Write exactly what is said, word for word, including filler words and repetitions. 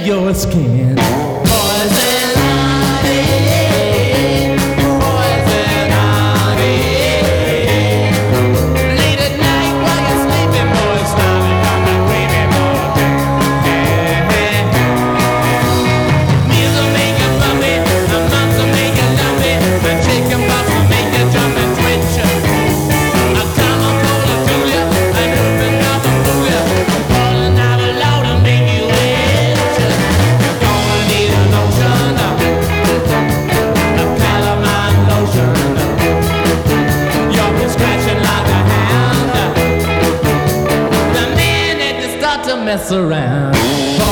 your skin. Poison ivy, poison ivy. Late at night while you're sleeping, boy, stop it, come and creeping, boy. Meals will make you bumpy, the months will make you lumpy, the chicken pox will make you jump and twitch. A common cold will do you, an open mouth will fool you, falling out loud and make you itch. You're gonna need a lotion, a calamine lotion. You'll be scratching like a hound the minute you start to mess around.